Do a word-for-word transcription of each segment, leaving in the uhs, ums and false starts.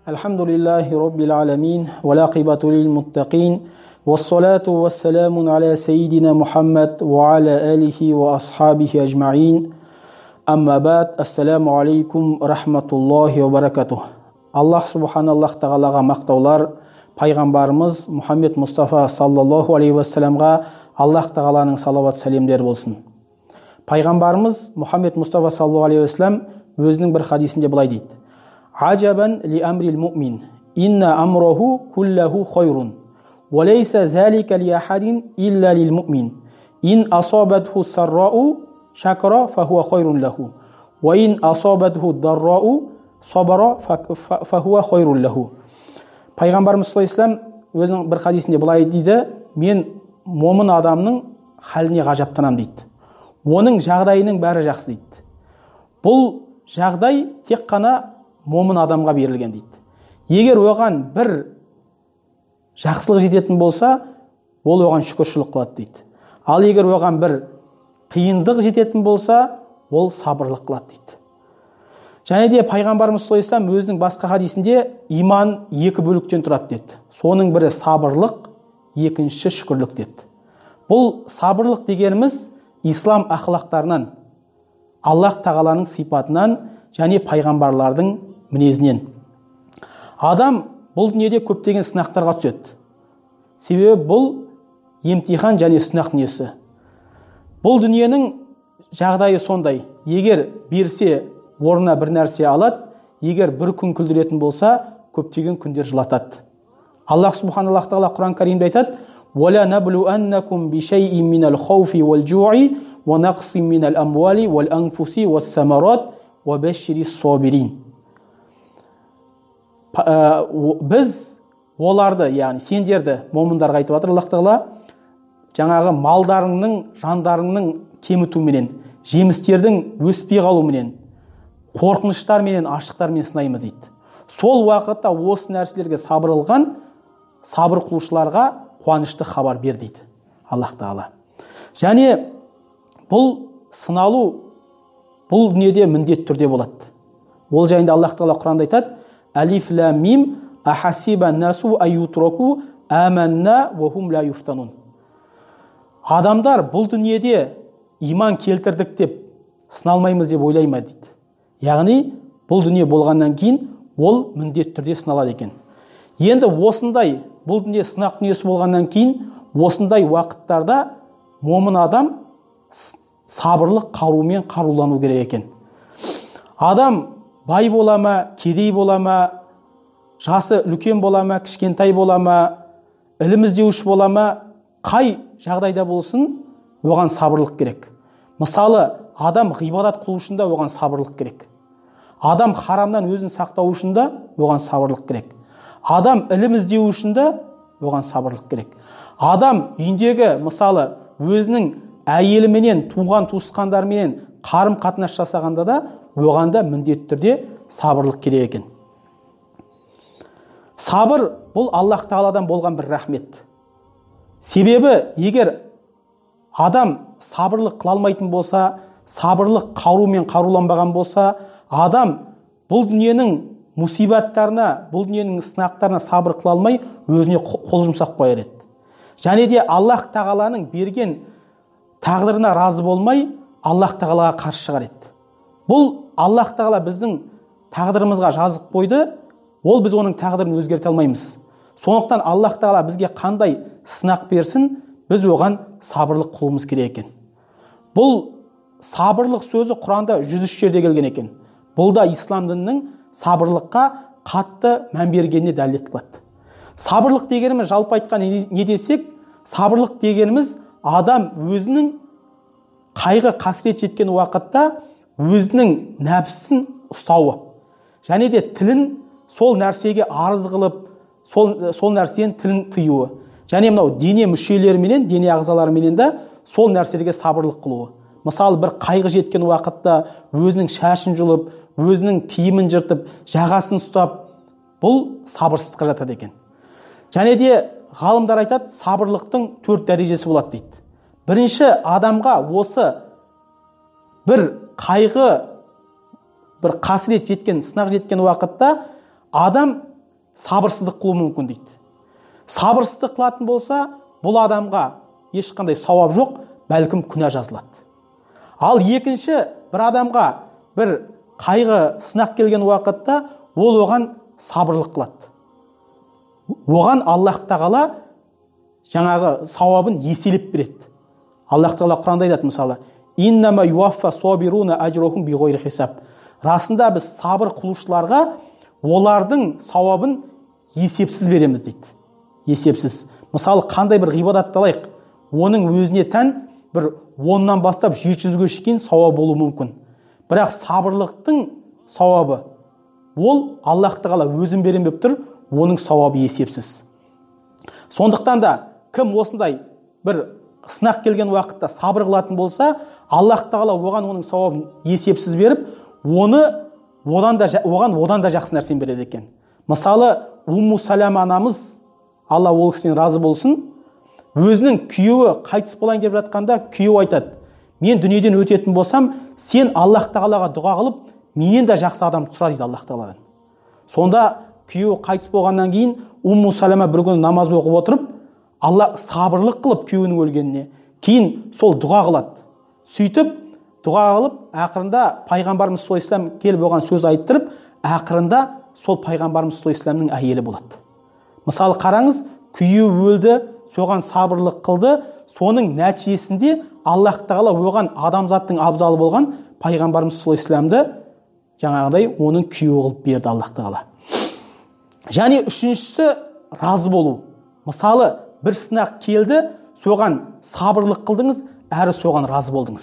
Алхамдулиллахи Раббил Аламин, ва лақибату лил муттақин, ва салату ва саламун аля сайидина Мухаммад, ва аля алихи ва асхабихи аджмаин. Амма бад, ассаламу алейкум рахматуллахи ва баракатух. Аллах субханаллах тағалаға мақтаулар, пайғамбарымыз Мұхаммед Мұстафа саллаллаху алейхи ва саламға Аллах тағаланың салават сәлемдері болсын. Пайғамбарымыз Мұхаммед Мұстафа саллаллаху алейхи ва салам өзінің бір хадисінде былай дейді: Аджабан ли амрил муъмин, инна амраху куллаху хайрун, ва лейса залика ли ахадин илля лил муъмин. Ин асабатху саррау шакара фахуа хайрун лаху, ва ин асабатху даррау сабара фахуа хайрун лаху. Пайғамбарымыз саллаллаху алейхи ва салам өзінің бір хадисінде былай дейді: мен момын адамның халіне ғажаптанам дейді. Оның жағдайының бәрі жақсы дейді. Бұл жағдай тек қана момын адамға берілген дейді. Егер оған бір жақсылық жететін болса, ол оған шүкіршілік қылады дейді. Ал егер оған бір қиындық жететін болса, ол сабырлық қылады дейді. Және де пайғамбарымыз саллаллаху алейхи ва салам өзінің басқа хадисінде иман екі бөліктен тұрады деді. Соның бірі сабырлық, екіншісі шүкірлік деді. Бұл сабырлық дегеніміз ислам ақылақтарынан, Аллах тағаланың сипатынан және пайғамбарлардың мінезінен. Адам бұл дүниеде көптеген сынақтарға түседі. Себебі бұл емтихан және сынақ дүниесі. Бұл дүниенің жағдайы сондай: егер берсе орнына бір нәрсе алады, егер бір күн күлдіретін болса, көптеген күндер жылатады. Аллах субханаллах тағала Құран Каримде айтады: وَلَا نَبْلُوَنَّكُمْ بِشَيْءٍ مِّنَ الْخَوْفِ وَالْجُوعِ وَنَقْصٍ مِّنَ الْأَمْوَالِ وَالْأَنفُسِ وَالثَّمَرَاتِ وَبَشِّرِ الصَّابِرِينَ. Біз оларды, яғни сендерді, момындарға айтып жатыр Аллах тағала, жаңағы малдарыңның, жандарыңның кемітуменен, жемістердің өспей қалуменен, қорқыныштарменен, аштықтармен сынаймыз дейді. Сол уақытта осы нәрселерге сабыр қылған сабыр қылушыларға қуанышты хабар бер дейді Аллах тағала. Және бұл сыналу бұл дүниеде міндетті түрде болады. Ол жайында Аллах тағала Құранда айтады: Алиф лам мим ахасиба насу аютраку аманна ва хум ла юфтанун. Адамдар бұл дүниеде иман келтірдік деп сыналмаймыз деп ойлай ма дейді. Яғни бұл дүние болғаннан кейін ол міндетті түрде сыналады екен. Енді осындай бұл дүние сынақ дүниесі болғаннан кейін осындай уақыттарда момын адам сабырлық қарумен қарулану керек екен. Адам бай бола ма, кедей бола ма, жасы үлкен бола ма, кішкентай бола ма, ілім іздеуші бола ма, қай жағдайда болсын, оған сабырлық керек. Мысалы, адам ғибадат қылу үшін де оған сабырлық керек. Адам харамнан өзін сақтау үшін де оған сабырлық керек. Адам ілім іздеу үшін де оған сабырлық керек. Адам үйіндегі, мысалы, өзінің әйеліменен, туған туысқандарменен қарым қатынас жасағанда да оған да міндетті түрде сабырлық керек екен. Сабыр бұл Аллах тағаладан болған бір рахмет. Себебі егер адам сабырлық қыла алмайтын болса, сабырлық қарумен қаруланбаған болса, адам бұл дүниенің мусибаттарына, бұл дүниенің сынақтарына сабыр қыла алмай, өзіне қол жұмсақ қояр еді. Және де Аллах тағаланың берген тағдырына разы болмай, Аллах тағалаға қарсы шығар еді. Бұл Аллах тағала біздің тағдырымызға жазып қойды, ол біз оның тағдырын өзгерте алмаймыз. Сондықтан Аллах тағала бізге қандай сынақ берсін, біз оған сабырлық қылуымыз керек екен. Бұл сабырлық сөзі Құранда жүз үш жерде келген екен. Бұл да ислам дінінің сабырлыққа қатты мән бергеніне дәлел қылады. Сабырлық дегеніміз, жалпы айтқан не десек, сабырлық дегеніміз адам өзінің қайғы қасірет жеткен уақытта өзінің нәпсісін ұстауы. Және де тілін сол нәрсеге арыз қылып, сол, сол нәрсенен тілін тыюы. Және мынау дене мүшелеріменен, дене ағзаларыменен де сол нәрселерге сабырлық қылуы. Мысалы, бір қайғы жеткен уақытта өзінің шашын жұлып, өзінің киімін жыртып, жағасын ұстап, бұл сабырсыздыққа жатады екен. Және де ғалымдар айтады, сабырлықтың төрт дәрежесі болады дейді. Бірінші, адамға осы бір қайғы, бір қасірет жеткен, сынақ жеткен уақытта адам сабырсыздық қылуы мүмкін дейді. Сабырсыздық қылатын болса, бұл адамға ешқандай сауап жоқ, бәлкім күнә жазылады. Ал екінші, бір адамға бір қайғы, сынақ келген уақытта ол оған сабырлық қылады. Оған Аллах тағала жаңағы сауабын еселеп береді. Аллах тағала Құранда айтады мысалы: «Иннама юаффа сабируна ажрахум биғойри хисаб». Расында біз сабыр қылушыларға олардың сауабын есепсіз береміз дейді. Есепсіз. Мысалы, қандай бір ғибадатты алайық, оның өзіне тән бір оннан бастап жеті жүзге шейін сауап болуы мүмкін. Бірақ сабырлықтың сауабы ол Аллах тағала өзін берем деп тұр, оның сауабы есепсіз. Сондықтан да кім осындай бір сынақ келген уақытта сабыр қылатын болса, Аллах тағала оған оның сауабын есепсіз беріп, оны одан да оған одан да жақсы нәрсені береді екен. Мысалы, Умму Салама анамыз, Алла ол кісіден разы болсын, өзінің күйеуі қайтыс болайын деп жатқанда, күйеуі айтады: «Мен дүниеден өтетін болсам, сен Аллах тағалаға дұға қылып, менен де жақсы адам сұра» дейді Аллах тағаладан. Сонда күйеуі қайтыс болғаннан кейін Умму Салама бір күні намаз оқып отырып, Алла сабырлық қылып күйеуінің өлгеніне, кейін сол дұға қылады. Сөйтіп дұға қылып, ақырында пайғамбарымыз саллаллаху алейхи ва саллям келіп оған сөз айттырып, ақырында сол пайғамбарымыз саллаллаху алейхи ва саллямның әйелі болады. Мысалы қараңыз, күйеуі өлді, соған сабырлық қылды, соның нәтижесінде Аллах тағала оған адамзаттың абзалы болған пайғамбарымыз саллаллаху алейхи ва саллямды жаңағыдай оның күйеуі қылып берді Аллах тағала. Және үшіншісі разы болу. Мысалы, бір сынақ келді, соған сабырлық қылдыңыз, әрі соған разы болдыңыз.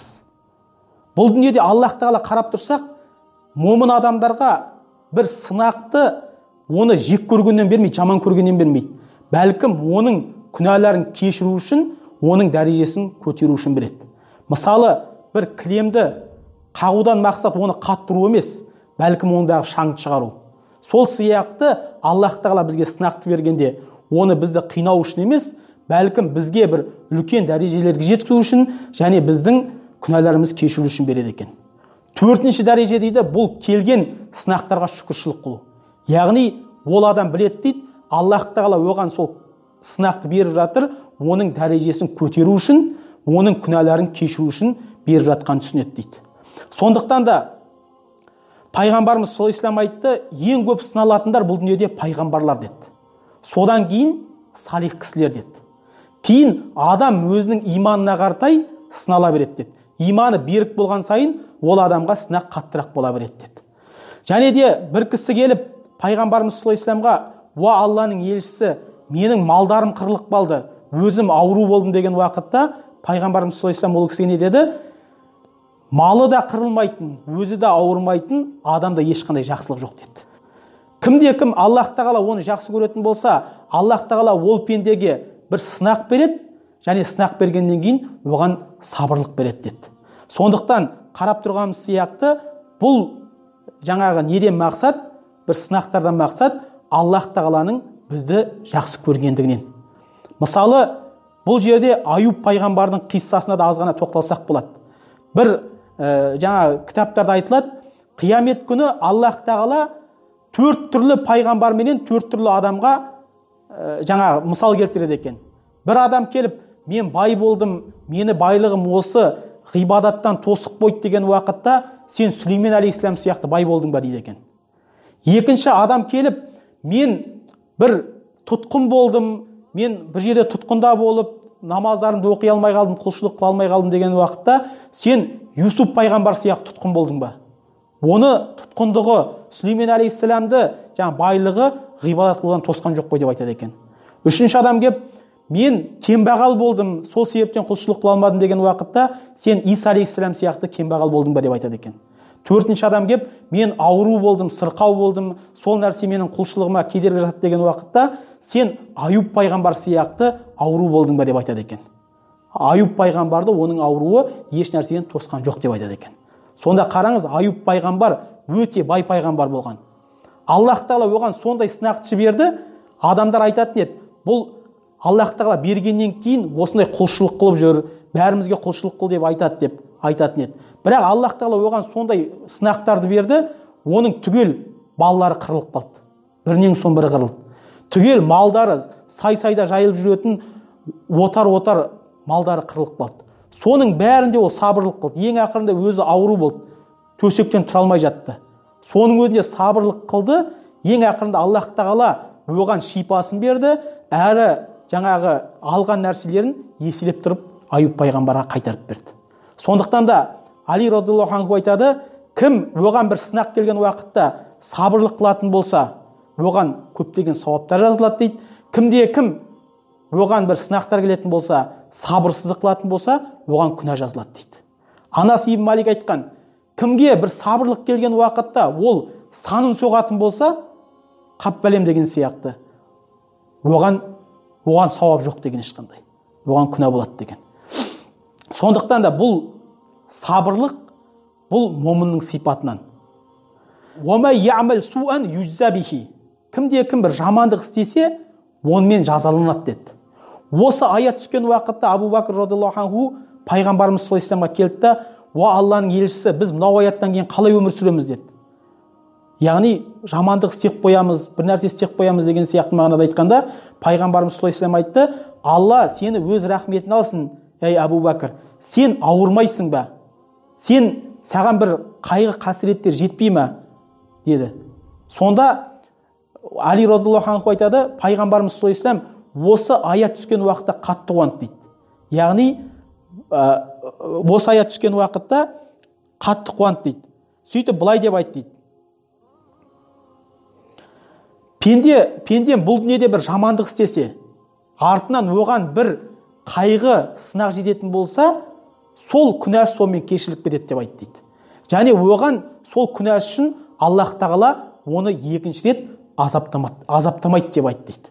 Бұл дүниеде Аллах тағала қарап тұрсақ, момын адамдарға бір сынақты оны жек көргеннен бермейді, жаман көргеннен бермейді. Бәлкім оның күнәларын кешіру үшін, оның дәрежесін көтеру үшін береді. Мысалы, бір кілемді қағудан мақсат оны қаттыру емес, бәлкім ондағы шаңды шығару. Сол сияқты Аллах тағала бізге сынақты бергенде, оны бізді қинау үшін емес, бәлкім бізге бір үлкен дәрежелерге жеткізу үшін, және біздің күнәларымыз кешіру үшін береді екен. Төртінші дәреже дейді, бұл келген сынақтарға шүкіршілік қылу. Яғни ол адам біледі дейді, Аллах тағала оған сол сынақты беріп жатыр, оның дәрежесін көтеру үшін, оның күнәларын кешіру үшін беріп жатқан түсінеді дейді. Сондықтан да пайғамбарымыз саллаллаху алейхи ва саллям айтты: ең көп сыналатындар бұл дүниеде пайғамбарлар деді. Содан кейін салих кісілер деді. Кейін адам өзінің иманына қаратай сынала береді деді. Иманы берік болған сайын ол адамға сынақ қаттырақ бола береді деді. Және де бір кісі келіп пайғамбарымыз саллаллаху алейхи ва саллямға: «Уа Алланың елшісі, менің малдарым қырылып қалды, өзім ауру болдым» деген уақытта пайғамбарымыз саллаллаху алейхи ва саллям ол кісіге не деді? Малы да қырылмайтын, өзі де ауырмайтын адамда ешқандай жақсылық жоқ деді. Кімде кім Аллах тағала оны жақсы көретін болса, Аллах тағала ол пендеге бір сынақ береді, және сынақ бергеннен кейін оған сабырлық береді деді. Сондықтан қарап тұрғанымыз сияқты, бұл жаңағы неден мақсат, бір сынақтардан мақсат Аллах тағаланың бізді жақсы көргендігінен. Мысалы, бұл жерде Аюб пайғамбардың қиссасына да аз ғана тоқталсақ болады. Бір ә, жаңа кітаптарда айтылады, қиямет күні Аллах тағала төрт түрлі пайғамбар менен төрт түрлі адамға ә, жаңа мысал келтіреді екен. Бір адам келіп: «Мен бай болдым, мені байлығым осы, ғибадаттан тосық қойды» деген уақытта, «Сен Сүлеймен алейхиссалам сияқты бай болдың ба?» дейді екен. Екінші адам келіп: «Мен бір тұтқын болдым, мен бір жерде тұтқында болып, намаздарымды оқи алмай қалдым, құлшылық қыла алмай қалдым» деген уақытта, «Сен Юсуп пайғамбар сияқты тұтқын болдың ба?» Оны тұтқындығы, Сүлеймен алейхиссаламды жаңа байлығы ғибадат қылудан тосқан жоқ қой деп айтады екен. Үшінші адам келіп: «Мен кембағал болдым, сол себептен құлшылық қыла алмадым» деген уақытта, «Сен Иса алейхиссалам сияқты кембағал болдың ба?» деп айтады екен. Төртінші адам келіп: «Мен ауру болдым, сырқау болдым, сол нәрсе менің құлшылығыма кедергі жасады» деген уақытта, «Сен Аюб пайғамбар сияқты ауру болдың ба?» деп айтады екен. Аюб пайғамбарды оның ауруы еш нәрседен тосқан жоқ деп айтады екен. Сонда қараңыз, Аюб пайғамбар өте бай пайғамбар болған. Аллах тағала оған сондай сынақты жіберді, адамдар айтатын еді: «Бұл Аллах тағала бергеннен кейін осындай құлшылық қылып жүр, бәрімізге құлшылық қыл» деп айтады деп айтатын еді. Бірақ Аллах тағала оған сондай сынақтарды берді, оның түгел балалары қырылып қалды. Бірінен соң бірі қырылды. түгел малдары сай-сайда жайылып жүретін отар-отар малдары қырылып қалды. Соның бәрінде ол сабырлық қылды. Ең ақырында өзі ауру болды. Төсектен тұра алмай жатты. Соның өзінде сабырлық қылды. Ең ақырында Аллах тағала оған шипасын берді, әрі жаңағы алған нәрселерін еселеп тұрып Аюб пайғамбарға қайтарып берді. Сондықтан да Али радиаллаху анху айтады, кім оған бір сынақ келген уақытта сабырлық қылатын болса, оған көптеген сауаптар жазылады дейді. Кімде кім оған бір сынақтар келетін болса, сабырсыздық қылатын болса, оған күнә жазылады дейді. Анас ибн Малик айтқан, кімге бір сабырлық келген уақытта ол санын соғатын болса, қап бәлем деген сияқты, оған оған сауап жоқ деген ешқандай. Оған күнә болады деген. Сондықтан да бұл сабырлық, бұл момынның сипатынан. Уама я'мал суан южза бихи. Кімде кім бір жамандық істесе, онымен жазаланады деді. Осы аят түскен уақытта Абу Бакр радиаллаху анху пайғамбарымыз саллаллаху алейхи вассаламға келді да, "Уа Алланың елшісі, біз мынау аяттан кейін қалай өмір сүреміз?" деді. Яғни жамандық істеп қоямыз, бір нәрсе істеп қоямыз деген сияқты мағынада айтқанда, пайғамбарымыз саллаллаху алейхи вассалам айтты, "Алла сені өз рахметін алсын, ей Абу Бакр, сен ауырмайсың ба? Сен саған бір қайғы қасіреттер жетпей ме?" деді. Сонда Али радиаллаху анху айтады, пайғамбарымыз саллаллаху алейхи вассалам осы аят түскен уақытта қатты қуанды дейді. Яғни осы аят түскен уақытта қатты қуанды дейді. Сөйтіп былай деп айтты дейді. Пенде, пендем бұл дүниеде бір жамандық істесе, артынан оған бір қайғы сынақ жететін болса, сол күнәсі сонымен кешіріліп кетеді деп айтты дейді. Және оған сол күнәсі үшін Аллах тағала оны екінші рет азаптамайды деп айтты дейді.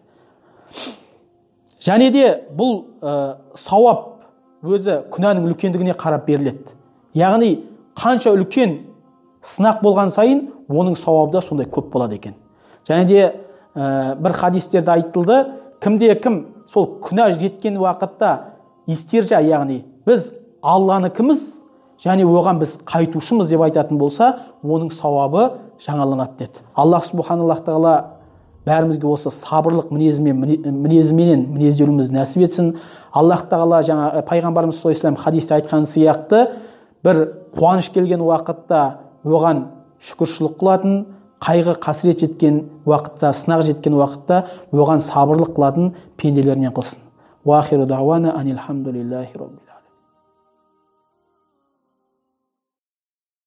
Және де бұл ә, сауап өзі күнәнің үлкендігіне қарап беріледі. Яғни қанша үлкен сынақ болған сайын оның сауабы да сондай көп болады екен. Және де ә, бір хадистерде айтылды, кімде кім сол күнә жеткен уақытта истиржа, яғни біз Алланы кіміз және оған біз қайтушымыз деп айтатын болса, оның сауабы жаңаланады деді. Аллах субханаллаху тағала бәрімізге осы сабырлық мінезімен мінезіменен мінезделуімізді нәсіп етсін. Аллах тағала жаңа пайғамбарымыз саллаллаху алейхи вассалам хадисте айтқан сияқты, бір қуаныш келген уақытта оған шүкіршілік қылатын, қайғы қасірет жеткен уақытта, сынақ жеткен уақытта оған сабырлық қылатын пенделерінен қылсын. Уахиру дауана анилхамдулиллахи раббил